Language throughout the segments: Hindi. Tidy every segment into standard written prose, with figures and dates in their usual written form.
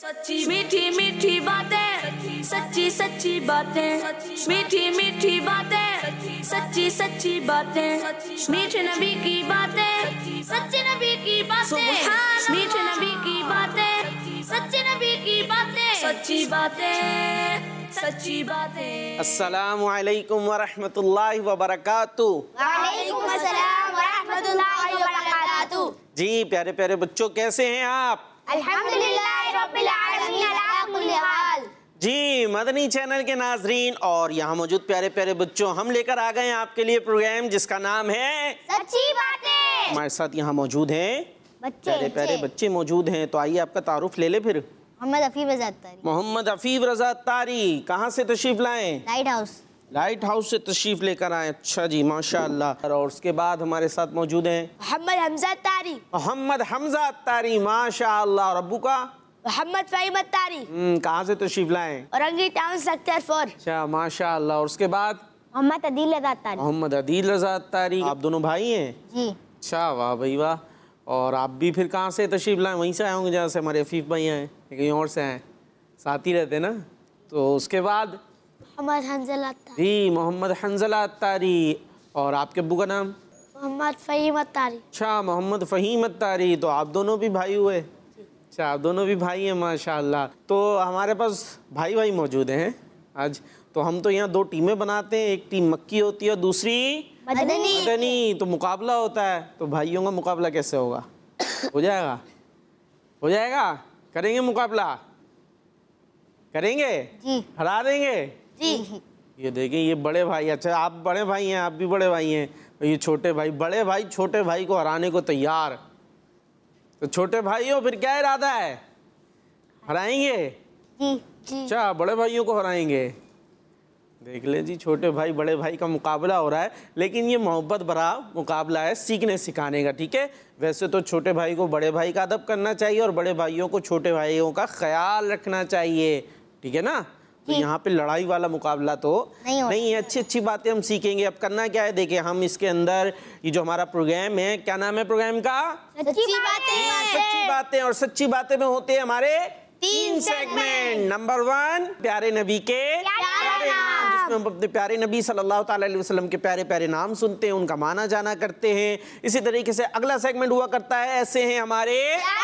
सच्ची मीठी मीठी बातें, सच्ची सच्ची बातें, मीठी मीठी बातें, सच्ची सच्ची बातें, मीठे नबी की बातें, सच्चे नबी की बातें, मीठे नबी की बातें, सच्चे नबी की बातें, सच्ची बातें, सच्ची बातें। अस्सलामु अलैकुम व रहमतुल्लाहि व बरकातुहू। वालेकुम अस्सलाम व रहमतुल्लाहि व बरकातुहू। जी प्यारे प्यारे बच्चों, कैसे हैं आप? अल्हम्दुलिल्लाह रब्बिल आलमीन अला कुल्ली हाल। जी मदनी चैनल के नाजरीन और यहाँ मौजूद प्यारे प्यारे बच्चों, हम लेकर आ गए हैं आपके लिए प्रोग्राम जिसका नाम है सच्ची बातें। हमारे साथ यहाँ मौजूद हैं प्यारे प्यारे बच्चे मौजूद हैं, तो आइए आपका तारुफ ले ले फिर। मोहम्मद हफीज रज़ा तारी। मोहम्मद हफीज रज़ा तारी कहाँ से तशरीफ लाएं? Light house. लाइट हाउस से तशरीफ लेकर आए। अच्छा जी, माशाअल्लाह। और उसके बाद हमारे साथ मौजूद हैं मोहम्मद हमजा तारी। मोहम्मद हमजा तारी, माशाअल्लाह। और अब्बू का? मोहम्मद फहीम तारी। कहाँ से तशरीफ लाएं? Orangi town sector 4। अच्छा माशाअल्लाह। और उसके बाद मोहम्मद अदील रज़ा तारी। मोहम्मद अदील रज़ा तारी। आप दोनों भाई हैं? जी। अच्छा, वाह भाई वाह। और आप भी फिर कहाँ से तशरीफ लाएं? वहीं से आए होंगे जहाँ से हमारे अफीफ भाई हैं, कहीं और से आए? साथ ही रहते ना। तो उसके बाद मोहम्मद हंजला तारी। जी मोहम्मद हंजला तारी। और आपके अब्बू का नाम? मोहम्मद फहीम तारी। अच्छा, मोहम्मद फ़हीम तारी। तो आप दोनों भी भाई हुए? अच्छा, आप दोनों भी भाई हैं, माशाअल्लाह। तो हमारे पास भाई भाई मौजूद हैं आज। तो हम तो यहाँ दो टीमें बनाते हैं, एक टीम मक्की होती है और दूसरी मदनी। तो मुकाबला होता है, तो भाइयों का मुकाबला कैसे होगा? हो जाएगा? हो जाएगा? करेंगे मुकाबला? करेंगे? जी। हरा देंगे? जी। ये देखिए, ये बड़े भाई। अच्छा, आप बड़े भाई हैं, आप भी बड़े भाई हैं। ये छोटे भाई, बड़े भाई छोटे भाई को हराने को तैयार। तो छोटे भाइयों, फिर क्या इरादा है? हराएंगे? जी। जी। अच्छा, बड़े भाइयों को हराएंगे। देख ले जी, छोटे भाई बड़े भाई का मुकाबला हो रहा है, लेकिन ये मोहब्बत भरा मुकाबला है, सीखने सिखाने का। ठीक है, वैसे तो छोटे भाई को बड़े भाई का अदब करना चाहिए और बड़े भाइयों को छोटे भाइयों का ख्याल रखना चाहिए। ठीक है ना? तो यहाँ पे लड़ाई वाला मुकाबला तो नहीं है। अच्छी अच्छी बातें हम सीखेंगे। अब करना क्या है, देखिए हम इसके अंदर ये जो हमारा प्रोग्राम है, क्या नाम है प्रोग्राम का? सच्ची बातें। सच्ची बातें। और सच्ची बातें में होते हैं हमारे 3 सेगमेंट। नंबर 1, प्यारे नबी के प्यारे नाम, जिसमें हम अपने प्यारे नबी सल्लल्लाहु ताला अलैहि वसल्लम के प्यारे प्यारे नाम सुनते हैं, उनका माना जाना करते हैं। इसी तरीके से अगला सेगमेंट हुआ करता है, ऐसे हैं हमारे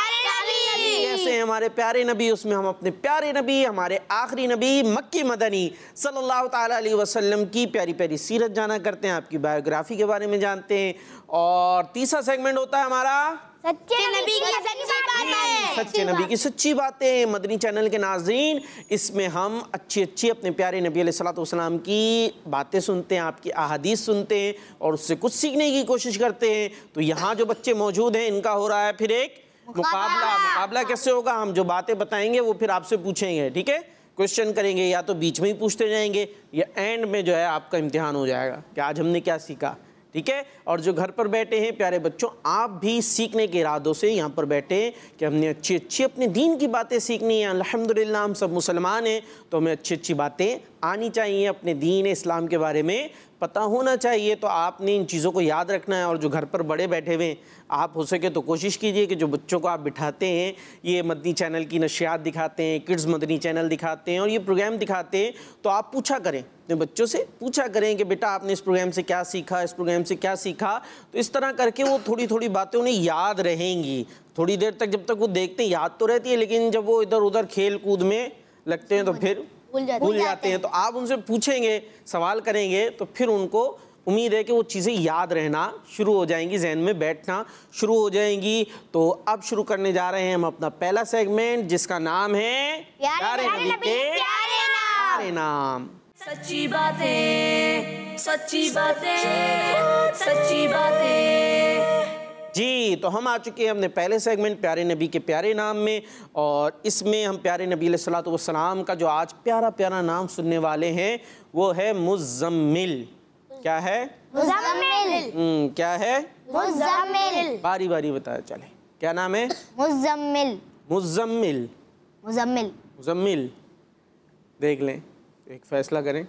ऐसे हैं हमारे प्यारे नबी। उसमें हम अपने प्यारे नबी, हमारे आखिरी नबी मक्की मदनी सल्लल्लाहु ताला अलैहि वसल्लम की प्यारी प्यारी सीरत जाना करते हैं, आपकी बायोग्राफी के बारे में जानते हैं। और तीसरा सेगमेंट होता है हमारा सच्चे नबी की सच्ची बातें। सच्चे नबी की सच्ची बातें। मदनी चैनल के नाज़रीन, इसमें हम अच्छी अच्छी अपने प्यारे नबी अलैहिस्सलातु वस्सलाम की बातें सुनते हैं, आपकी अहादीस सुनते हैं और उससे कुछ सीखने की कोशिश करते हैं। तो यहाँ जो बच्चे मौजूद हैं, इनका हो रहा है फिर एक मुकाबला कैसे होगा? हम जो बातें बताएंगे वो फिर आपसे पूछेंगे। ठीक है, क्वेश्चन करेंगे, या तो बीच में ही पूछते जाएंगे या एंड में जो है आपका इम्तिहान हो जाएगा कि आज हमने क्या सीखा। ठीक है, और जो घर पर बैठे हैं प्यारे बच्चों, आप भी सीखने के इरादों से यहाँ पर बैठे हैं कि हमने अच्छी अच्छी अपने दीन की बातें सीखनी है। अल्हम्दुलिल्लाह हम सब मुसलमान हैं, तो हमें अच्छी अच्छी बातें आनी चाहिए, अपने दीन इस्लाम के बारे में पता होना चाहिए। तो आपने इन चीज़ों को याद रखना है। और जो घर पर बड़े बैठे हुए हैं, आप हो सके तो कोशिश कीजिए कि जो बच्चों को आप बिठाते हैं, ये मदनी चैनल की नशियात दिखाते हैं, किड्स मदनी चैनल दिखाते हैं और ये प्रोग्राम दिखाते हैं, तो आप पूछा करें अपने बच्चों से, पूछा करें कि बेटा आपने इस प्रोग्राम से क्या सीखा, इस प्रोग्राम से क्या सीखा। तो इस तरह करके वो थोड़ी थोड़ी बातें उन्हें याद रहेंगी। थोड़ी देर तक जब तक वो देखते हैं याद तो रहती है, लेकिन जब वो इधर उधर खेल कूद में लगते हैं तो फिर भूल जाते हैं। तो आप उनसे पूछेंगे, सवाल करेंगे, तो फिर उनको उम्मीद है कि वो चीज़ें याद रहना शुरू हो जाएंगी, जहन में बैठना शुरू हो जाएंगी। तो अब शुरू करने जा रहे हैं हम अपना पहला सेगमेंट, जिसका नाम है प्यारे नबी के प्यारे नाम। सच्ची बातें, सच्ची बातें, सच्ची बातें। जी, तो हम आ चुके हैं अपने पहले सेगमेंट प्यारे नबी के प्यारे नाम में। और इसमें हम प्यारे नबी अलैहिस्सलातु वस्सलाम का जो आज प्यारा प्यारा नाम सुनने वाले हैं, वो है मुज़म्मिल। क्या है? मुज़म्मिल। क्या है? मुज़म्मिल। बारी बारी बताया चले, क्या नाम है? मुज़म्मिल। मुज़म्मिल। मुज़म्मिल। मुज़म्मिल। देख लें, एक फैसला करें,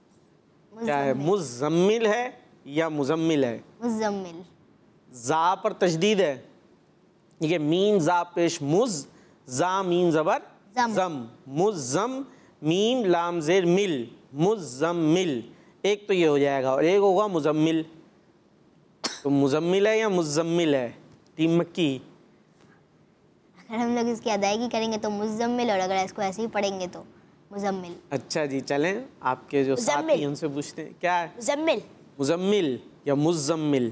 क्या है? मुज़म्मिल है या मुज़म्मिल है? मुज़म्मिल। जा पर तशदीद है, ठीक है, मीन जा पेश मुज, जा मीन जबर जम, मुज़्ज़म, मीम लाम ज़ेर मिल, मुज़्ज़म्मिल। एक तो ये हो जाएगा और एक होगा मुज़म्मिल। तो मुज़म्मिल है या मुज़म्मिल है? टीम मक्की। अगर हम लोग इसकी अदायगी करेंगे तो मुज़म्मिल, और अगर इसको ऐसे ही पढ़ेंगे तो मुज़म्मिल। अच्छा जी, चलें आपके जो साथी हैं उनसे पूछते हैं, क्या है? मुज़म्मिल। मुज़म्मिल या मुज़म्मिल?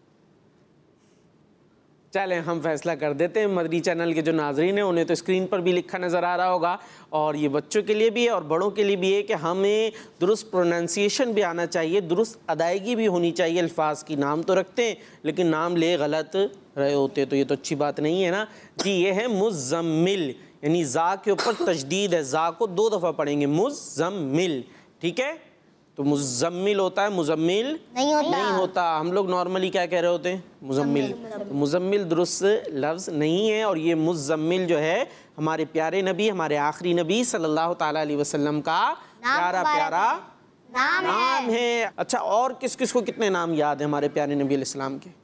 चलें हम फैसला कर देते हैं। मदनी चैनल के जो नाजरीन हैं उन्हें तो स्क्रीन पर भी लिखा नज़र आ रहा होगा, और ये बच्चों के लिए भी है और बड़ों के लिए भी है कि हमें दुरुस्त प्रोनाउंसिएशन भी आना चाहिए, दुरुस्त अदायगी भी होनी चाहिए अल्फाज की। नाम तो रखते हैं लेकिन नाम ले गलत रहे होते तो ये तो अच्छी बात नहीं है ना जी। ये है मुज़म्मिल, यानी ज़ा के ऊपर तशदीद है, ज़ा को 2 दफ़ा पढ़ेंगे, मुज़म्मिल। ठीक है, तो मुज़म्मिल होता है, मुज़म्मिल नहीं होता। हम लोग नॉर्मली क्या कह रहे होते हैं? मुज़म्मिल। मुज़म्मिल दुरुस्त लफ्ज़ नहीं है, और ये मुज़म्मिल जो है हमारे प्यारे नबी, हमारे आखिरी नबी सल्लल्लाहु ताला अलैहि वसल्लम का प्यारा प्यारा नाम है। अच्छा, और किस किस को कितने नाम याद है हमारे प्यारे नबी अलैहिस्सलाम के?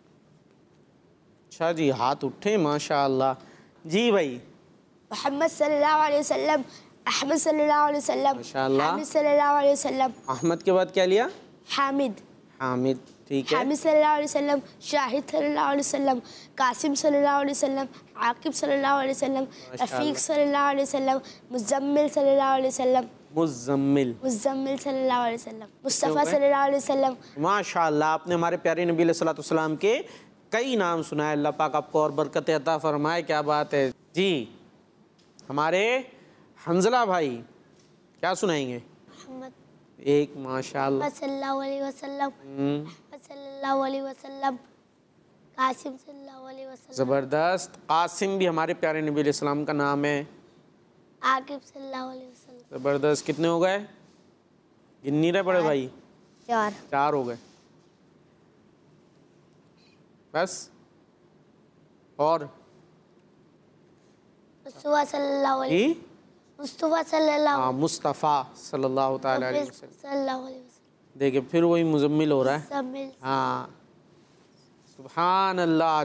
अच्छा जी, हाथ उठे माशाअल्लाह। जी भाई। मोहम्मद सल्लल्लाहु अलैहि वसल्लम, अहमद सल्लल्लाहु अलैहि वसल्लम, माशाअल्लाह। हामिद सल्लल्लाहु अलैहि वसल्लम। अहमद के बाद क्या लिया? हामिद। हामिद, ठीक है। हामिद सल्लल्लाहु अलैहि वसल्लम, शाहिद सल्लल्लाहु अलैहि वसल्लम, कासिम सल्लल्लाहु अलैहि वसल्लम, आकिब सल्लल्लाहु अलैहि वसल्लम, रफीक सल्लल्लाहु अलैहि वसल्लम, मुज़म्मिल सल्लल्लाहु अलैहि वसल्लम, मुज़म्मिल सल्लल्लाहु अलैहि वसल्लम, मुस्तफ़ा सल्लल्लाहु अलैहि वसल्लम। माशाअल्लाह, आपने हमारे प्यारे नबी अलैहिस्सलाम के कई नाम सुनाए। अल्लाह पाक आपको और बरकत अता फरमाए। क्या बात है जी। हमारे हंजला भाई क्या सुनाएंगे? एक माशाअल्लाह। सल्लल्लाहु अलैहि वसल्लम, सल्लल्लाहु अलैहि वसल्लम, कासिम सल्लल्लाहु अलैहि वसल्लम। ज़बरदस्त। कासिम भी हमारे प्यारे नबी अलैहिस्सलाम का नाम है। आकिब सल्लल्लाहु अलैहि वसल्लम। ज़बरदस्त। कितने हो गए? गिन नहीं रहे बड़े भाई? 4 हो गए बस। और मुस्तफ़ा सल्लल्लाहु अलैहि वसल्लम, मुस्तफ़ा सल्लल्लाहु ताला अलैहि सल्लल्लाहु अलैहि वसल्लम। देखिए फिर वही मुज़म्मिल हो रहा है। वसल्लम। हाँ, सुभान अल्लाह।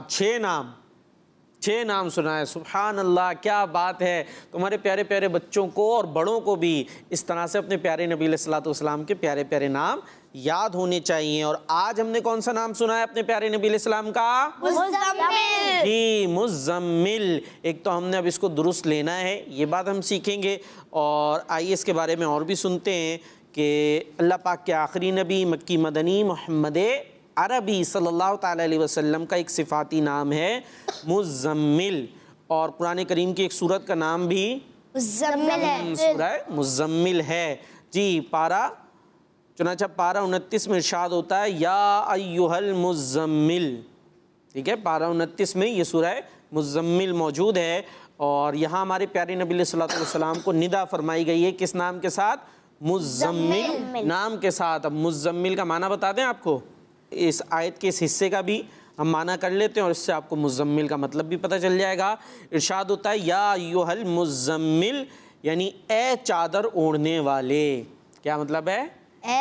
6 नाम सुना है। सुभान अल्लाह, क्या बात है। तुम्हारे प्यारे प्यारे बच्चों को और बड़ों को भी इस तरह से अपने प्यारे नबी अलैहिस्सलाम के प्यारे प्यारे नाम याद होने चाहिए। और आज हमने कौन सा नाम सुना है अपने प्यारे नबी अलैहिस्सलाम का? मुज़म्मिल। जी, मुज़म्मिल। एक तो हमने अब इसको दुरुस्त लेना है, ये बात हम सीखेंगे। और आइए इसके बारे में और भी सुनते हैं कि अल्लाह पाक के आखिरी नबी मक्की मदनी मोहम्मद अरबी सल्लल्लाहु ताला अलैहि वसल्लम का एक सिफाती नाम है मुज़म्मिल। और कुरान करीम की एक सूरत का नाम भी मुज़म्मिल है। सूरह मुज़म्मिल है जी। चुनांचे पारा 29 में इरशाद होता है, या अय्युहल मुज़म्मिल। ठीक है, पारा 29 में ये सूरह मुज़म्मिल मौजूद है। और यहाँ हमारे प्यारे नबी सल्लल्लाहु अलैहि वसल्लम को निदा फरमाई गई है। किस नाम के साथ? मुज़म्मिल नाम के साथ। अब मुज़म्मिल का माना बता दें आपको। इस आयत के इस हिस्से का भी हम माना कर लेते हैं और इससे आपको मुज़म्मिल का मतलब भी पता चल जाएगा। इरशाद होता है, या अय्युहल मुज़म्मिल, यानी ए चादर ओढ़ने वाले। क्या मतलब है?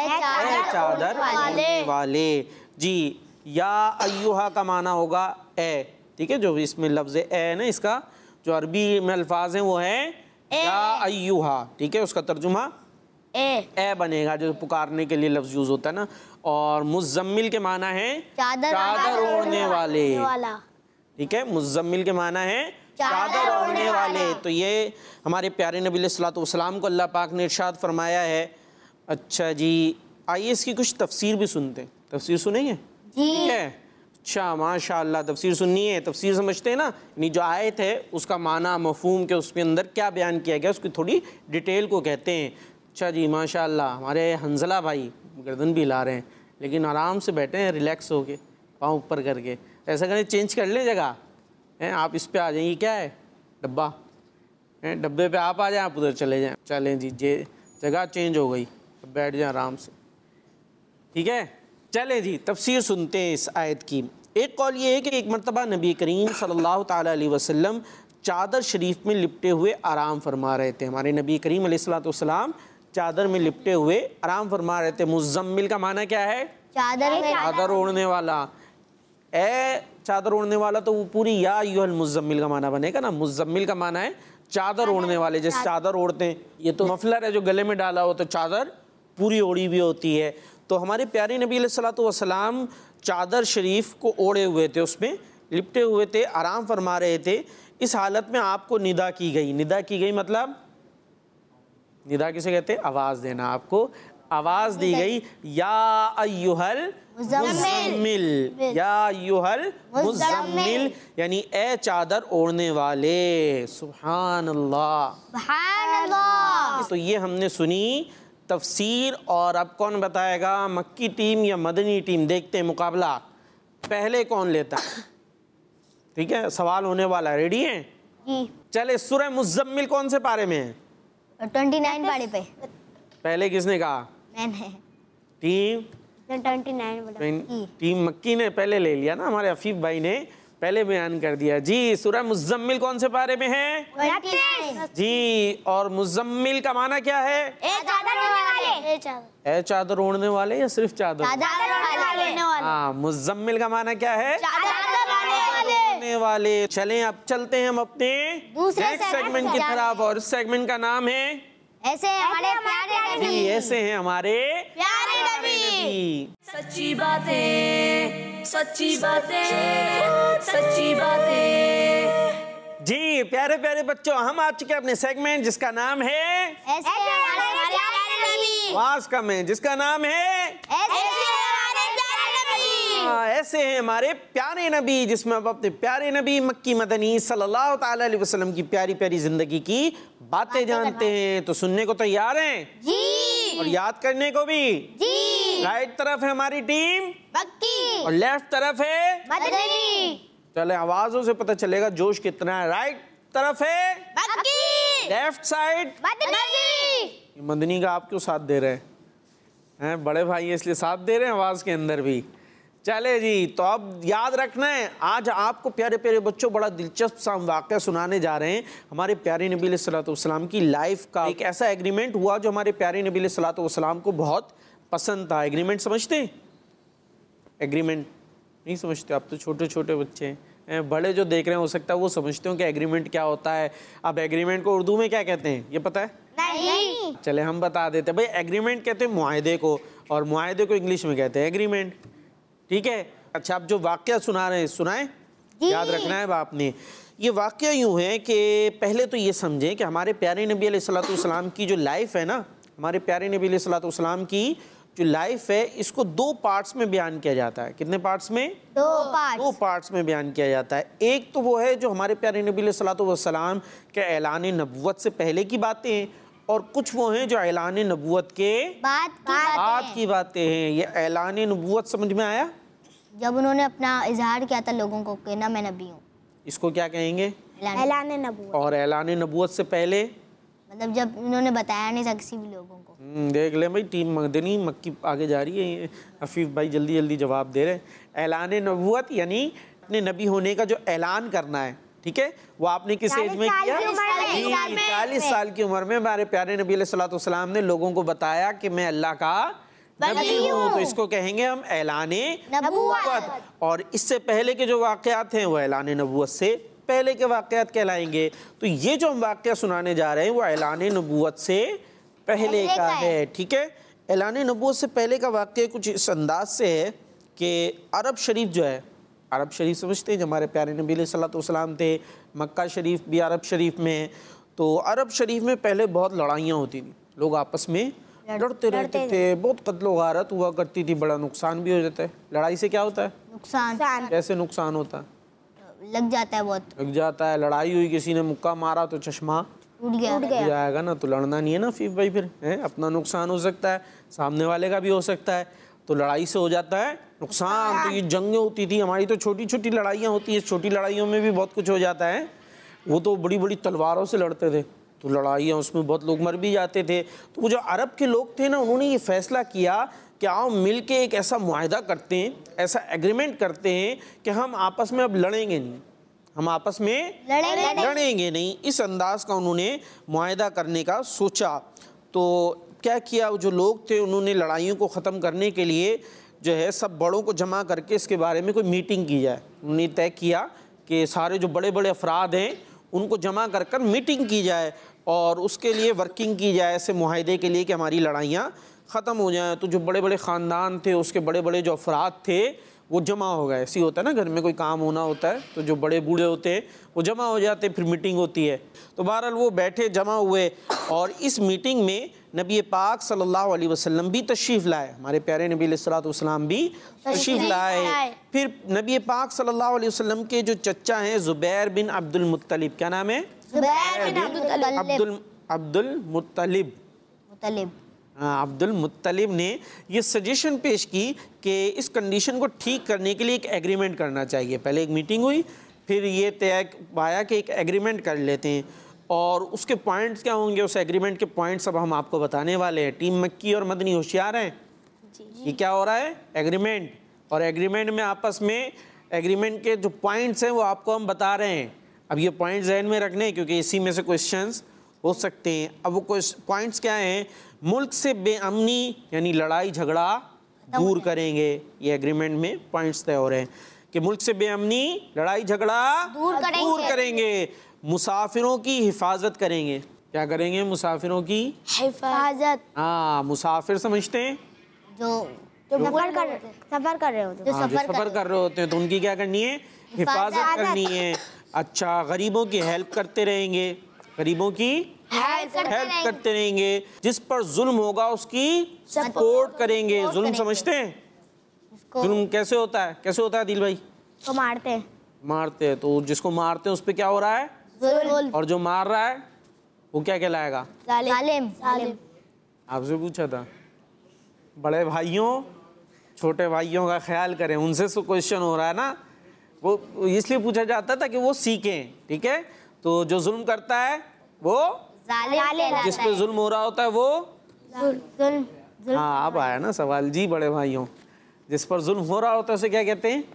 चादर ओढ़ने वाले जी। या अय्युहा का माना होगा ए। ठीक है, जो इसमें लफ्ज़ ए है ना, इसका जो अरबी में अल्फाज हैं वो है या अय्युहा। ठीक है, उसका तर्जुमा ए बनेगा, जो पुकारने के लिए लफ्ज़ यूज़ होता है ना। और मुज़म्मिल के माना है चादर ओढ़ने वाले। ठीक है, मुज़म्मिल के माना है चादर ओढ़ने वाले। तो ये हमारे प्यारे नबी सल्लल्लाहु अलैहि वसल्लम को अल्लाह पाक ने इरशाद फरमाया है। अच्छा जी, आइए इसकी कुछ तफसीर भी सुनते हैं। तफसीर सुनेंगे? ठीक है, अच्छा माशाअल्लाह। तफसीर सुननी है, तफसीर समझते हैं ना, यानी जो आयत है उसका माना, मफ़हूम के उसके अंदर क्या बयान किया गया उसकी थोड़ी डिटेल को कहते हैं। अच्छा जी, माशाअल्लाह। हमारे हंजला भाई गर्दन भी हिला रहे हैं, लेकिन आराम से बैठे हैं, रिलैक्स हो के, पाँव ऊपर करके। ऐसा करें, चेंज कर लें जगह हैं, आप इस पे आ जाइए। क्या है? डब्बा है, डब्बे पे आप आ जाएं, आप उधर चले जाएं। चलें जी, जगह चेंज हो गई, अब बैठ जाएं आराम से। ठीक है, चलें जी, तफसीर सुनते हैं इस आयत की। एक कौल ये है कि एक मरतबा नबी करीम सल्लल्लाहु ताला अलैहि वसल्लम चादर शरीफ में लिपटे हुए आराम फरमा रहे थे। हमारे नबी करीम अलैहिस्सलातु वस्सलाम चादर में लिपटे हुए आराम फरमा रहे थे। मुज़म्मिल का माना क्या है? चादर ओढ़ने वाला। ए चादर ओढ़ने वाला, तो वो पूरी या अय्युहल मुज़म्मिल का माना बनेगा ना। मुज़म्मिल का माना है चादर ओढ़ने वाले, जैसे चादर ओढ़ते हैं, ये तो मफलर है जो गले में डाला हो, तो चादर पूरी ओढ़ी हुई होती है। तो हमारे प्यारे नबी अलैहिस्सलातु वस्सलाम चादर शरीफ को ओढ़े हुए थे, उसमें लिपटे हुए थे, आराम फरमा रहे थे। इस हालत में आपको निदा की गई। निदा की गई मतलब, निदा किसे कहते हैं? आवाज़ देना। आपको आवाज़ दी गई, या अय्युहल मुज़म्मिल, या अय्युहल मुज़म्मिल, यानी ए चादर ओढ़ने वाले। सुभान अल्लाह, सुभान अल्लाह। तो ये हमने सुनी तफसीर। और अब कौन बताएगा, मक्की टीम या मदनी टीम? देखते हैं मुकाबला, पहले कौन लेता है। ठीक है, सवाल होने वाला है, रेडी हैं? जी। चले, सूरह मुज़म्मिल कौन से पारे में है? 29 पारे पे। पहले किसने कहा? मैंने। टीम 29 बोला। टीम मक्की ने पहले ले लिया ना, हमारे अफीफ भाई ने पहले बयान कर दिया जी। सूरह मुज़म्मिल कौन से पारे में है? 29 जी। और मुज़म्मिल का माना क्या है? ए चादर ओढ़ने वाले। ए चादर ओढ़ने वाले या सिर्फ चादर? चादर ओढ़ने वाले। हाँ, मुज़म्मिल का माना क्या है? चादर ओढ़ने वाले। चलें, अब चलते हैं हम अपने दूसरे नेक्स्ट सेगमेंट की तरफ, और इस सेगमेंट का नाम है ऐसे हमारे प्यारे नबी। ऐसे हैं हमारे प्यारे नबी। सच्ची बातें, सच्ची बातें, सच्ची बातें। जी। प्यारे प्यारे बच्चों, हम आ चुके हैं अपने सेगमेंट जिसका नाम है ऐसे हमारे प्यारे नबी। आवाज कम है, जिसका नाम है ऐसे हमारे प्यारे नबी। ऐसे हैं हमारे प्यारे नबी, जिसमें अब अपने प्यारे नबी मक्की मदनी सल्लल्लाहु ताला अलैहि वसल्लम की प्यारी प्यारी जिंदगी की बातें जानते हैं। तो सुनने को तैयार हैं? जी। और याद करने को भी? जी। राइट तरफ है हमारी टीम मक्की, और लेफ्ट तरफ है मदनी। चले, आवाजों से पता चलेगा जोश कितना है। राइट तरफ है मक्की, लेफ्ट साइड मदनी। मदनी का आप क्यों साथ दे रहे हैं? बड़े भाई इसलिए साथ दे रहे हैं आवाज के अंदर भी। चले जी, तो अब याद रखना है, आज आपको प्यारे प्यारे बच्चों बड़ा दिलचस्प सा वाक़या सुनाने जा रहे हैं। हमारे प्यारे नबी अलैहिस्सलातु वस्सलाम की लाइफ का एक ऐसा एग्रीमेंट हुआ जो हमारे प्यारे नबी अलैहिस्सलातु वस्सलाम को बहुत पसंद था। एग्रीमेंट समझते हैं? एग्रीमेंट नहीं समझते? आप तो छोटे छोटे बच्चे हैं, बड़े जो देख रहे हैं हो सकता है वो समझते हो कि एग्रीमेंट क्या होता है। अब एग्रीमेंट को उर्दू में क्या कहते हैं, ये पता है? नहीं। चले हम बता देते हैं भाई। एग्रीमेंट कहते हैं मुआहदे को, और मुआहदे को इंग्लिश में कहते हैं एग्रीमेंट। ठीक है। अच्छा, आप जो वाक़या सुना रहे हैं सुनाएं, याद रखना है आपने। ये वाक़या यूँ है कि पहले तो ये समझें कि हमारे प्यारे नबी अलैहिस्सलातु वस्सलाम की जो लाइफ है ना, हमारे प्यारे नबी अलैहिस्सलातु वस्सलाम की जो लाइफ है, इसको 2 पार्ट्स में बयान किया जाता है। कितने पार्ट्स में? 2 पार्ट्स में बयान किया जाता है। एक तो वो है जो हमारे प्यारे नबी अलैहिस्सलातु वस्सलाम के ऐलान नबुव्वत से पहले की बातें हैं, और कुछ वो हैं जो ऐलान नबुव्वत के बाद की बातें हैं। ये ऐलान नबुव्वत समझ में आया? जब उन्होंने अपना इजहार किया था लोगों को कि ना मैं नबी हूँ, इसको क्या कहेंगे? ऐलान नबुव्वत। और ऐलान नबुव्वत से पहले मतलब जब उन्होंने बताया नहीं था किसी भी लोगों को। देख ले भाई, टीम मदनी मक्की आगे जा रही है, अफीफ भाई जल्दी जल्दी जवाब दे रहे हैं। ऐलान नबुव्वत यानी अपने नबी होने का जो ऐलान करना है, ठीक है, वो आपने किस एज में किया? 40 साल की उम्र में हमारे प्यारे नबी अलैहिस्सलातु वस्सलाम ने लोगों को बताया कि मैं अल्लाह का नबी हूँ। तो इसको कहेंगे हम ऐलान नबुव्वत। और इससे पहले के जो वाक़यात हैं वो ऐलान नबुव्वत से पहले के वाक़यात कहलाएंगे। तो ये जो हम वाक़या सुनाने जा रहे हैं वो ऐलान नबुव्वत से पहले का है। ठीक है। ऐलान नबुव्वत से पहले का वाक़या कुछ इस अंदाज से है कि अरब शरीफ जो है, अरब शरीफ समझते हैं, जो हमारे प्यारे नबी अलैहिस्सलातु वस्सलाम थे, मक्का शरीफ भी अरब शरीफ में है। तो अरब शरीफ में पहले बहुत लड़ाइयाँ होती थी, लोग आपस में लड़ते रहते थे, बहुत कत्लो गारत हुआ करती थी, बड़ा नुकसान भी हो जाता है। लड़ाई से क्या होता है? नुकसान। कैसे नुकसान होता है? लग जाता है, बहुत लग जाता है। लड़ाई हुई, किसी ने मुक्का मारा तो चश्मा टूट जाएगा ना, तो लड़ना नहीं है ना फीफ भाई, फिर है अपना नुकसान हो सकता है, सामने वाले का भी हो सकता है। तो लड़ाई से हो जाता है नुकसान। तो ये जंगें होती थी, हमारी तो छोटी छोटी लड़ाइयाँ होती हैं, छोटी लड़ाइयों में भी बहुत कुछ हो जाता है। वो तो बड़ी बड़ी तलवारों से लड़ते थे, तो लड़ाइयाँ उसमें बहुत लोग मर भी जाते थे। तो वो जो अरब के लोग थे ना, उन्होंने ये फैसला किया कि आओ मिल के एक ऐसा मुआहदा करते हैं, ऐसा एग्रीमेंट करते हैं कि हम आपस में अब लड़ेंगे नहीं, हम आपस में लड़ेंगे नहीं। इस अंदाज का उन्होंने मुआहदा करने का सोचा। तो क्या किया, जो लोग थे उन्होंने लड़ाइयों को ख़त्म करने के लिए जो है सब बड़ों को जमा करके इसके बारे में कोई मीटिंग की जाए। उन्होंने तय किया कि सारे जो बड़े बड़े अफराद हैं उनको जमा कर कर मीटिंग की जाए और उसके लिए वर्किंग की जाए ऐसे मुआहदे के लिए कि हमारी लड़ाइयाँ ख़त्म हो जाएं। तो जो बड़े बड़े ख़ानदान थे, उसके बड़े बड़े जो अफराद थे वो जमा हो गए। ऐसी होता है ना, घर में कोई काम होना होता है तो जो बड़े बूढ़े होते हैं वो जमा हो जाते हैं, फिर मीटिंग होती है। तो बहरहाल वो बैठे, जमा हुए और इस मीटिंग में नबी पाक सल्लल्लाहु अलैहि वसल्लम भी तशरीफ़ लाए, हमारे प्यारे नबी अलैहिस्सलातु वस्सलाम भी तशरीफ़ लाए। फिर नबी पाक सल्लल्लाहु अलैहि वसल्लम के जो चचा हैं ज़ुबैर बिन अब्दुल मुत्तलिब, क्या नाम है? अब्दुल मुत्तलिब। हाँ, अब्दुल मुत्तलिब ने ये सजेशन पेश की कि इस कंडीशन को ठीक करने के लिए एक एग्रीमेंट करना चाहिए। पहले एक मीटिंग हुई, फिर ये तय पाया कि एक एग्रीमेंट कर लेते हैं और उसके पॉइंट्स क्या होंगे, उस एग्रीमेंट के पॉइंट्स अब हम आपको बताने वाले हैं। टीम मक्की और मदनी होशियार हैं। ये क्या हो रहा है? एग्रीमेंट। और एग्रीमेंट में आपस में एग्रीमेंट के जो पॉइंट्स हैं वो आपको हम बता रहे हैं। अब ये पॉइंट जहन में रखने हैं क्योंकि इसी में से क्वेश्चंस हो सकते हैं। अब वो पॉइंट्स क्या हैं? मुल्क से बेअमनी यानी लड़ाई झगड़ा दूर करेंगे। ये एग्रीमेंट में पॉइंट्स तय हो रहे हैं कि मुल्क से बेअमनी, लड़ाई झगड़ा दूर करेंगे। मुसाफिरों की हिफाजत करेंगे। क्या करेंगे? मुसाफिरों की हिफाजत। हाँ, मुसाफिर समझते हैं जो सफर कर रहे होते हैं, जो सफर कर रहे होते हैं तो उनकी क्या करनी है? हिफाजत करनी है। अच्छा, गरीबों की हेल्प करते रहेंगे, गरीबों की हेल्प करते रहेंगे। जिस पर जुल्म होगा उसकी सपोर्ट करेंगे। जुल्म समझते हैं? जुल्म कैसे होता है? कैसे होता है दिल भाई? तो मारते हैं तो जिसको मारते हैं उस पे क्या हो रहा है? जुल्म। और जो मार रहा है वो क्या कहलाएगा? जालिम। आपसे पूछा था। बड़े भाइयों छोटे भाइयों का ख्याल करें, उनसे तो क्वेश्चन हो रहा है ना, वो इसलिए पूछा जाता था कि वो सीखें। ठीक है, तो जो जुल्म करता है वो जालिम, जिस पे जुल्म हो रहा होता है वो जुल्म। हाँ, अब आया ना सवाल जी बड़े भाइयों। जिस पर जुल्म हो रहा होता है उसे क्या कहते हैं?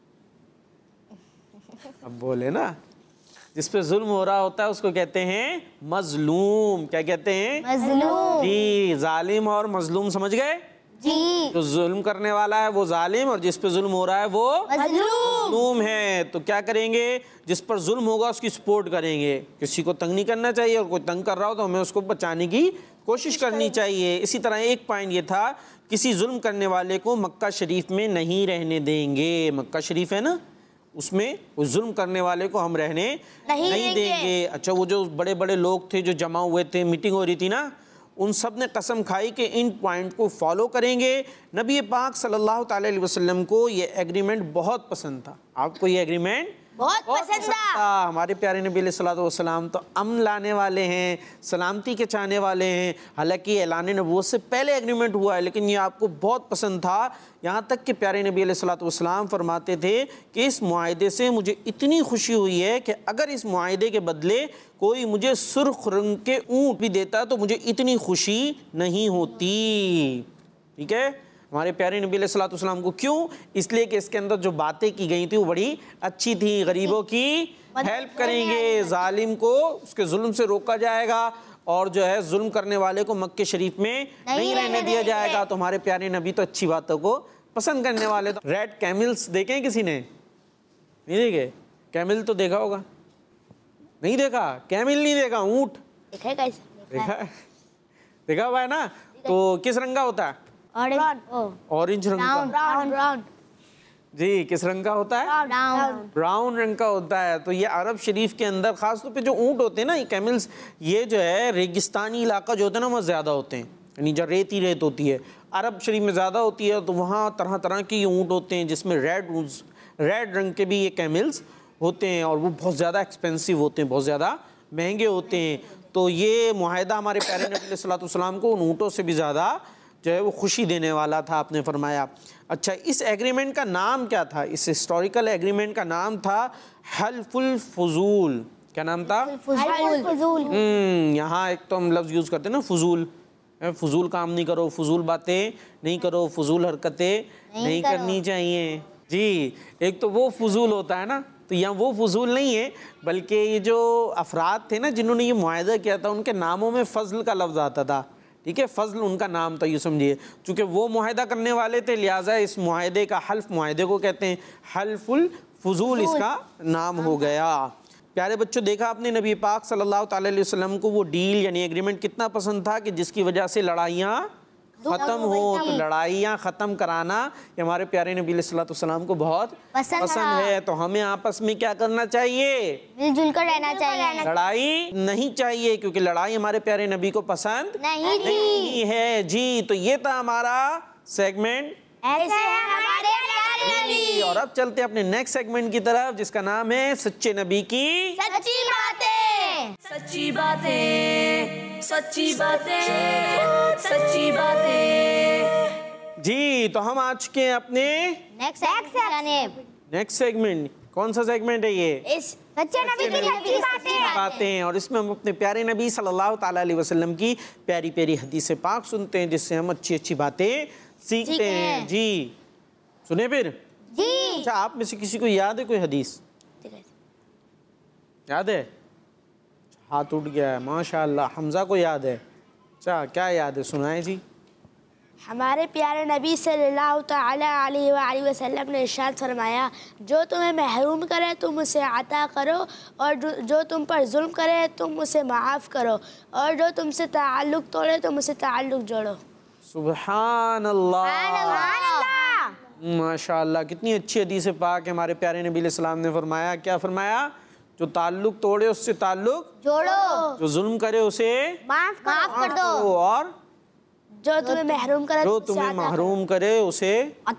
अब बोले ना, जिस पे जुल्म हो रहा होता है उसको कहते हैं मजलूम। क्या कहते हैं? मजलूम। जी, जालिम और मजलूम समझ गए जी। जो जुल्म करने वाला है वो जालिम और जिस पे जुल्म हो रहा है वो मजलूम है। तो क्या करेंगे? जिस पर जुल्म होगा उसकी सपोर्ट करेंगे। किसी को तंग नहीं करना चाहिए और कोई तंग कर रहा हो तो हमें उसको बचाने की कोशिश करनी चाहिए। इसी तरह एक पॉइंट ये था, किसी जुल्म करने वाले को मक्का शरीफ में नहीं रहने देंगे। मक्का शरीफ है ना, उसमें उस जुल्म करने वाले को हम रहने नहीं देंगे। अच्छा, वो जो बड़े बड़े लोग थे जो जमा हुए थे, मीटिंग हो रही थी ना, उन सब ने कसम खाई कि इन पॉइंट को फॉलो करेंगे। नबी पाक सल्लल्लाहु अलैहि वसल्लम को ये एग्रीमेंट बहुत पसंद था। आपको ये एग्रीमेंट बहुत पसंद था। हमारे प्यारे नबी अलैहिस्सलातु वस्सलाम तो अमन लाने वाले हैं, सलामती के चाहने वाले हैं। हालांकि ऐलान नबूवत से पहले एग्रीमेंट हुआ है, लेकिन ये आपको बहुत पसंद था। यहाँ तक कि प्यारे नबी अलैहिस्सलातु वस्सलाम फरमाते थे कि इस मुआहदे से मुझे इतनी खुशी हुई है कि अगर इस मुआहदे के बदले कोई मुझे सुर्ख रंग के ऊँट भी देता तो मुझे इतनी खुशी नहीं होती। ठीक है, हमारे प्यारे नबी अलैहिस्सलातु वस्सलाम को क्यों? इसलिए कि इसके अंदर जो बातें की गई थी वो बड़ी अच्छी थी। गरीबों की हेल्प करेंगे, जालिम को उसके जुल्म से रोका जाएगा और जो है जुल्म करने वाले को मक्के शरीफ में नहीं रहने दिया जाएगा। तो हमारे प्यारे नबी तो अच्छी बातों को पसंद करने वाले। तो रेड कैमल्स देखे किसी ने? नहीं देखे? कैमल तो देखा होगा, नहीं देखा? कैमल नहीं देखा, ऊँट देखा हुआ है ना। तो किस रंग का होता है? ऑरेंज रंग का। जी, किस रंग का होता है? ब्राउन रंग का होता है। तो ये अरब शरीफ के अंदर खासतौर पे जो ऊँट होते हैं ना, ये कैमल्स, ये जो है रेगिस्तानी इलाका जो होता है ना वहाँ ज़्यादा होते हैं, यानी जहाँ रेत होती है अरब शरीफ में ज़्यादा होती है। तो वहाँ तरह तरह के ये ऊँट होते हैं जिसमें रेड रंग के भी ये कैमल्स होते हैं और वो बहुत ज़्यादा एक्सपेंसिव होते हैं, बहुत ज़्यादा महंगे होते हैं। तो ये मुआहदा हमारे प्यारे नबी अलैहिस्सलातु वस्सलाम को उन ऊँटों से भी ज़्यादा जो है वो खुशी देने वाला था, आपने फरमाया। अच्छा, इस एग्रीमेंट का नाम क्या था? इस हिस्टोरिकल एग्रीमेंट का नाम था हल्फुल फुजूल। क्या नाम था? यहाँ एक तो हम लफ्ज़ यूज़ करते हैं ना, फुजूल। फुजूल काम नहीं करो, फुजूल बातें नहीं करो, फुजूल हरकतें नहीं करनी चाहिए जी। एक तो वो फुजूल होता है ना, तो यहाँ वो फुजूल नहीं है, बल्कि ये जो अफराद थे ना जिन्होंने ये मुआहदा किया था, उनके नामों में फ़ज़ल का लफ्ज़ आता था। ठीक है, फ़ज़ल उनका नाम था, ये समझिए। चूँकि वो मुआहदा करने वाले थे, लिहाजा इस मुआहदे का हल्फ मुआहदे को कहते हैं, हल्फुल फुजूल इसका नाम हो गया। प्यारे बच्चों, देखा आपने नबी पाक सल्लल्लाहु अलैहि वसल्लम को वो डील यानी एग्रीमेंट कितना पसंद था कि जिसकी वजह से लड़ाइयाँ ख़त्म हो। तो लड़ाइयाँ ख़त्म कराना ये हमारे प्यारे नबी सल्लल्लाहु अलैहि वसल्लम को बहुत पसंद है। तो हमें आपस में क्या करना चाहिए? मिलजुल कर रहना चाहिए, लड़ाई नहीं चाहिए, क्योंकि लड़ाई हमारे प्यारे नबी को पसंद नहीं है जी। तो ये था हमारा सेगमेंट ऐसे हैं हमारे प्यारे नबी। और अब चलते हैं अपने नेक्स्ट सेगमेंट की तरफ, जिसका नाम है सच्चे नबी की सच्ची बातें। सच्ची बातें, सच्ची बातें, सच्ची बातें। जी। तो हम आ चुके हैं अपने नेक्स्ट सेगमेंट। कौन सा सेगमेंट है ये? इस सच्चे नबी की सच्ची बातें। और इसमें हम अपने प्यारे नबी सल्लल्लाहु ताला अलैहि वसल्लम की प्यारी प्यारी हदीस पाक सुनते हैं, जिससे हम अच्छी अच्छी बातें सीखते हैं जी। सुने फिर जी। अच्छा, आप में से किसी को याद है कोई हदीस? याद है? हाथ उठ गया है, माशाअल्लाह। हमजा को याद है? अच्छा, क्या याद है? सुनाए जी। हमारे प्यारे नबी सल्लल्लाहु तआला अलैहि वसल्लम ने इरशाद फरमाया, जो तुम्हें महरूम करे तुम उसे अता करो, और जो तुम पर जुल्म करे तुम उसे माफ़ करो, और जो तुमसे ताल्लुक़ तोड़े तुम उसे ताल्लुक़ जोड़ो। सुभान अल्लाह, माशाअल्लाह। कितनी अच्छी हदीस पाक है। हमारे प्यारे नबी अलैहि सलाम ने फरमाया, क्या फरमाया? जो ताल्लुक़ तोड़े उससे ताल्लुक़ जोड़ो, जो जुल्म करे उसे माफ कर दो, और जो तुम्हें महरूम करे जो तुम्हें महरूम करे उसे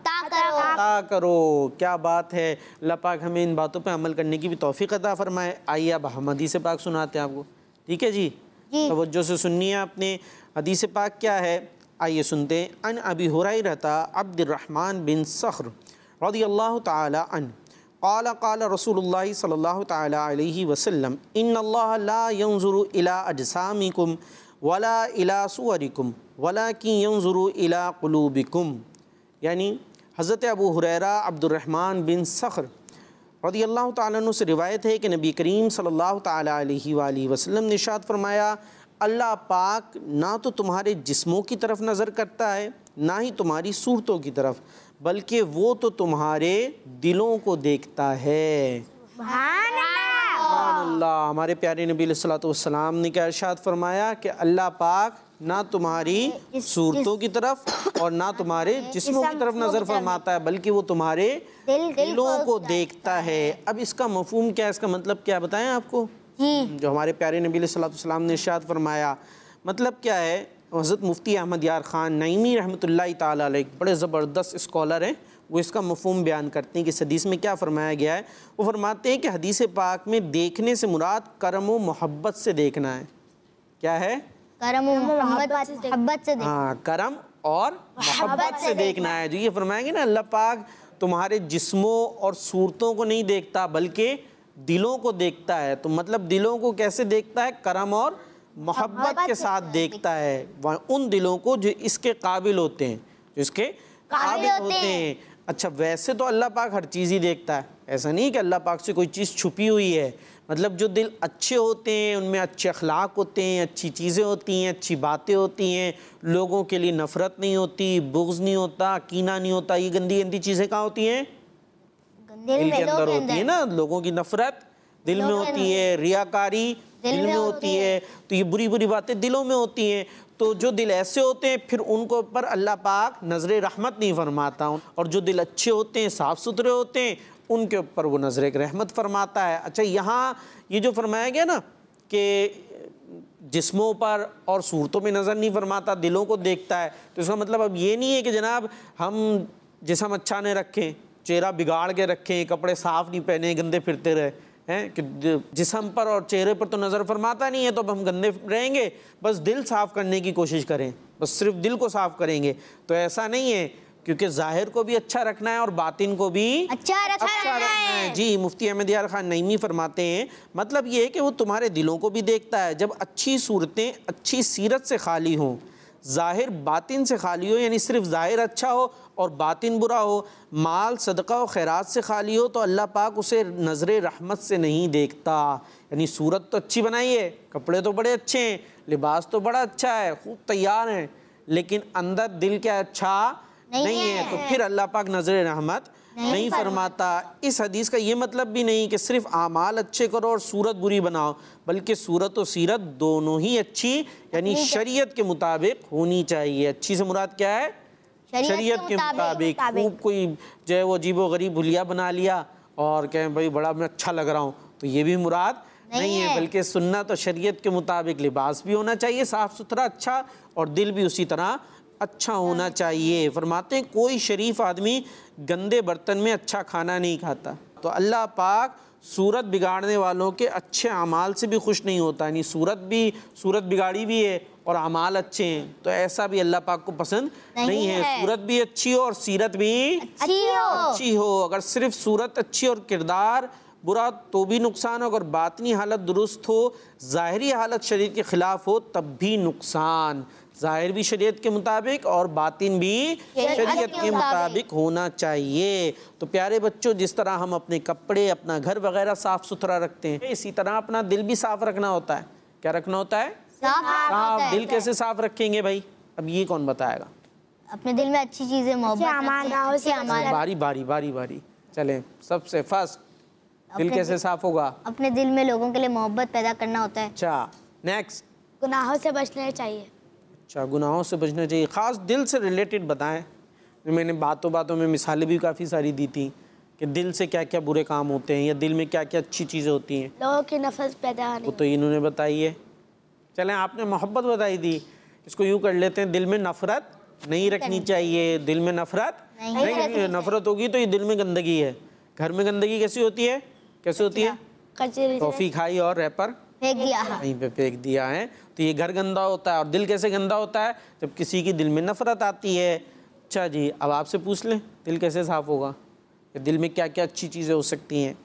अता करो। क्या बात है। अल्लाह पाक हमें इन बातों पे अमल करने की भी तौफीक अता फरमाए। आइए अब हम हदीस पाक सुनाते हैं आपको, ठीक है जी? तवज्जो से सुनिए आपने। हदीस पाक क्या है, आइए सुनते हैं। अन अबी हुरैरा अब्दुर्रहमान बिन सख्र रज़ियल्लाहु तआला अन्हु क़ाल क़ाल रसूलुल्लाह सल्लल्लाहु तआला अलैहि वसल्लम इन्नल्लाह ला यंज़ुरु इला अजसामिकुम वला इला सुवरिकुम वलाकिन यंज़ुरु इला क़ुलूबिकुम। यानी हज़रत Abu Hurairah Abdurrahman bin Sakhr रज़ियल्लाहु तआला अन्हु से रिवायत है कि नबी करीम सल्लल्लाहु तआला अलैहि वसल्लम ने इरशाद फरमाया, अल्लाह पाक ना तो तुम्हारे जिस्मों की तरफ नज़र करता है, ना ही तुम्हारी सूरतों की तरफ, बल्कि वो तो तुम्हारे दिलों को देखता है। सुभान अल्लाह। हमारे प्यारे नबी सल्लल्लाहु अलैहि वसल्लम ने क्या इरशाद फरमाया कि अल्लाह पाक ना तुम्हारी सूरतों की तरफ और ना तुम्हारे जिस्मों की तरफ नज़र फरमाता है, बल्कि वो तुम्हारे दिलों को देखता है। अब इसका मफहूम क्या है, इसका मतलब क्या बताएं आपको? जो हमारे प्यारे नबी सल्लल्लाहु अलैहि वसल्लम ने इरशाद फरमाया, मतलब क्या है? हज़रत मुफ्ती अहमद यार ख़ान नईमी रहमतुल्लाहि ताला अलैह बड़े ज़बरदस्त स्कॉलर हैं, वो इसका मफहूम बयान करते हैं कि इस हदीस में क्या फ़रमाया गया है। वो फरमाते हैं कि हदीस पाक में देखने से मुराद करम व मोहब्बत से देखना है। क्या है? करम व मोहब्बत से हाँ, करम और मोहब्बत से देखना है। जो ये फरमाएंगे ना, अल्लाह पाक तुम्हारे जिस्मों और सूरतों को नहीं देखता बल्कि दिलों को देखता है। तो मतलब दिलों को कैसे देखता है? करम और मोहब्बत के साथ देखता है। उन दिलों को जो इसके काबिल होते हैं, जो इसके काबिल होते हैं। अच्छा, वैसे तो अल्लाह पाक हर चीज़ ही देखता है, ऐसा नहीं कि अल्लाह पाक से कोई चीज़ छुपी हुई है। मतलब जो दिल अच्छे होते हैं उनमें अच्छे अखलाक होते हैं, अच्छी चीज़ें होती हैं, अच्छी बातें होती हैं, लोगों के लिए नफ़रत नहीं होती, बुग़्ज़ नहीं होता, कीना नहीं होता। ये गंदी गंदी चीज़ें कहाँ होती हैं? दिल के अंदर होती है ना। लोगों की नफ़रत दिल में होती है, रियाकारी दिल में होती है, तो ये बुरी बुरी बातें दिलों में होती हैं। तो जो दिल ऐसे होते हैं फिर उनको पर अल्लाह पाक नज़र रहमत नहीं फरमाता, और जो दिल अच्छे होते हैं, साफ़ सुथरे होते हैं, उनके ऊपर वो नज़र रहमत फरमाता है। अच्छा, यहाँ ये जो फरमाया गया ना कि जिस्मों पर और सूरतों में नज़र नहीं फरमाता, दिलों को देखता है, तो इसका मतलब अब ये नहीं है कि जनाब हम जिस्म अच्छा नहीं रखें, चेहरा बिगाड़ के रखें, कपड़े साफ़ नहीं पहने, गंदे फिरते रहे हैं कि जिस्म पर और चेहरे पर तो नज़र फरमाता नहीं है, तो अब हम गंदे रहेंगे। बस दिल साफ़ करने की कोशिश करें, बस सिर्फ दिल को साफ़ करेंगे, तो ऐसा नहीं है, क्योंकि ज़ाहिर को भी अच्छा रखना है और बातिन को भी अच्छा रखना है। जी, मुफ्ती अहमद यार ख़ान नईमी फरमाते हैं, मतलब ये है कि वो तुम्हारे दिलों को भी देखता है। जब अच्छी सूरतें अच्छी सीरत से खाली हों, ज़ाहिर बातिन से खाली हो, यानी सिर्फ ज़ाहिर अच्छा हो और बातिन बुरा हो, माल सदका और खैरात से खाली हो, तो अल्लाह पाक उसे नज़र रहमत से नहीं देखता। यानी सूरत तो अच्छी बनाई है, कपड़े तो बड़े अच्छे हैं, लिबास तो बड़ा अच्छा है, खूब तैयार हैं, लेकिन अंदर दिल क्या अच्छा नहीं है, तो फिर अल्लाह पाक नज़र रहमत नहीं फरमाता। इस हदीस का ये मतलब भी नहीं कि सिर्फ आमाल अच्छे करो और सूरत बुरी बनाओ, बल्कि सूरत और सीरत दोनों ही अच्छी यानी शरीयत के मुताबिक होनी चाहिए। अच्छी से मुराद क्या है? शरीयत के मुताबिक। खूब कोई जो है वो अजीबो गरीब भुलिया बना लिया और कहें भाई बड़ा मैं अच्छा लग रहा हूँ, तो ये भी मुराद नहीं है, बल्कि सुन्नत और शरीयत के मुताबिक लिबास भी होना चाहिए साफ़ सुथरा अच्छा, और दिल भी उसी तरह अच्छा होना चाहिए। फरमाते हैं कोई शरीफ आदमी गंदे बर्तन में अच्छा खाना नहीं खाता। तो अल्लाह पाक सूरत बिगाड़ने वालों के अच्छे अमाल से भी खुश नहीं होता, यानी सूरत बिगाड़ी भी है और अमाल अच्छे हैं, तो ऐसा भी अल्लाह पाक को पसंद नहीं है। सूरत भी अच्छी हो और सीरत भी अच्छी हो। अगर सिर्फ सूरत अच्छी और किरदार बुरा तो भी नुकसान हो, अगर बातनी हालत दुरुस्त हो, ज़ाहिरी हालत शरीयत के ख़िलाफ़ हो, तब भी नुकसान। ज़ाहिर भी शरीयत के मुताबिक और बातिन भी शरीयत के मुताबिक होना चाहिए। तो प्यारे बच्चों, जिस तरह हम अपने कपड़े, अपना घर वगैरह साफ़ सुथरा रखते हैं, इसी तरह अपना दिल भी साफ़ रखना होता है। क्या रखना होता है? साफ। दिल कैसे साफ़ रखेंगे भाई? अब ये कौन बताएगा? अपने दिल में अच्छी चीजें, मोहब्बत। बारी चलें। सबसे फर्स्ट दिल कैसे साफ होगा? अपने दिल में लोगों के लिए मोहब्बत पैदा करना होता है। अच्छा, नेक्स्ट। गुनाहों से बचना चाहिए। अच्छा, गुनाहों से बचना चाहिए। ख़ास दिल से रिलेटेड बताएं। मैंने बातों में मिसालें भी काफ़ी सारी दी थी कि दिल से क्या क्या बुरे काम होते हैं या दिल में क्या क्या अच्छी चीज़ें होती हैं। लोगों की नफरत पैदा होनी, वो तो इन्होंने बताई है। चलें, आपने मोहब्बत बताई थी, इसको यूँ कर लेते हैं, दिल में नफ़रत नहीं रखनी चाहिए। दिल में नफ़रत नहीं, नफ़रत होगी तो ये दिल में गंदगी है। घर में गंदगी कैसी होती है? टॉफ़ी खाई और रैपर फेंक दिया, कहीं पे फेंक दिया है, तो ये घर गंदा होता है। और दिल कैसे गंदा होता है? जब किसी की दिल में नफ़रत आती है। अच्छा जी, अब आपसे पूछ लें, दिल कैसे साफ़ होगा? दिल में क्या क्या अच्छी चीज़ें हो सकती हैं?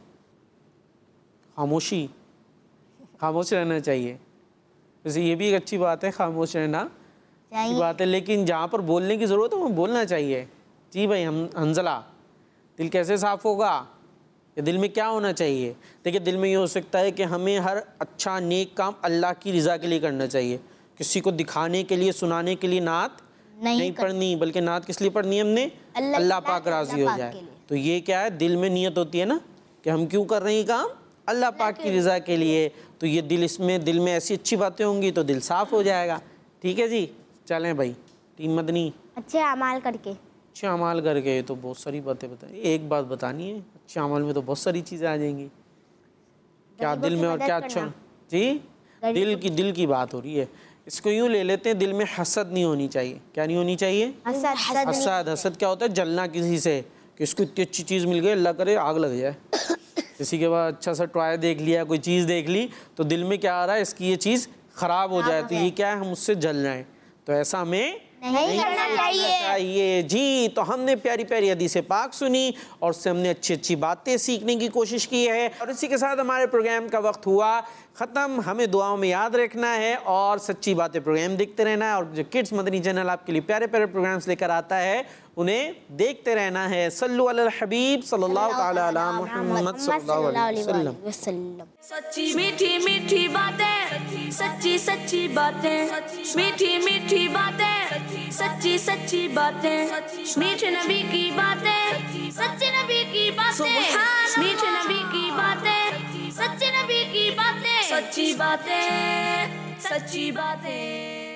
खामोश रहना चाहिए। वैसे ये भी एक अच्छी बात है, खामोश रहना अच्छी बात है, लेकिन जहाँ पर बोलने की ज़रूरत है वहाँ बोलना चाहिए। जी भाई हंजला, दिल कैसे साफ़ होगा? या दिल में क्या होना चाहिए? देखिए, दिल में ये हो सकता है कि हमें हर अच्छा नेक काम अल्लाह की रज़ा के लिए करना चाहिए। किसी को दिखाने के लिए, सुनाने के लिए नात नहीं पढ़नी, बल्कि नात किस लिए पढ़नी है हमने? अल्लाह पाक राज़ी हो जाए। तो ये क्या है? दिल में नियत होती है ना कि हम क्यों कर रहे हैं काम? अल्लाह पाक की रज़ा के लिए। तो ये दिल में ऐसी अच्छी बातें होंगी तो दिल साफ़ हो जाएगा। ठीक है जी, चलें भाई। टीम मदनी, अच्छे अमाल करके। अच्छे अमाल करके तो बहुत सारी बातें बताई। एक बात बतानी है, अच्छे अमाल में तो बहुत सारी चीज़ें आ जाएंगी। क्या दिल में और क्या अच्छा जी? दिल की बात हो रही है। इसको यूँ ले लेते हैं, दिल में हसद नहीं होनी चाहिए। क्या नहीं होनी चाहिए? हसद क्या होता है? जलना किसी से कि इसको इतनी अच्छी चीज़ मिल गई, अल्लाह करे आग लग जाए। किसी के बाद अच्छा सा टॉय देख लिया, कोई चीज़ देख ली, तो दिल में क्या आ रहा है? इसकी ये चीज़ ख़राब हो जाए, तो ये क्या है? हम उससे जल रहे हैं। तो ऐसा हमें नहीं करना चाहिए जी। तो हमने प्यारी प्यारी हदीस पाक सुनी और उससे हमने अच्छी अच्छी बातें सीखने की कोशिश की है। और इसी के साथ हमारे प्रोग्राम का वक्त हुआ ख़त्म। हमें दुआओं में याद रखना है और सच्ची बातें प्रोग्राम देखते रहना है। और जो किड्स मदनी चैनल आपके लिए प्यारे प्यारे प्रोग्राम्स लेकर आता है, उन्हें देखते रहना है। सल्लु अलल हबीब सल्लल्लाहु तआला अला मुहम्मद सल्लल्लाहु अलैहि वसल्लम। सच्ची मीठी मीठी बातें, सच्ची सच्ची बातें, मीठी मीठी बातें, सच्ची सच्ची बातें, मीठे नबी की बातें, सच्चे नबी की बातें, मीठे नबी की बातें, सच्चे नबी की बातें, सच्ची बातें, सच्ची बातें।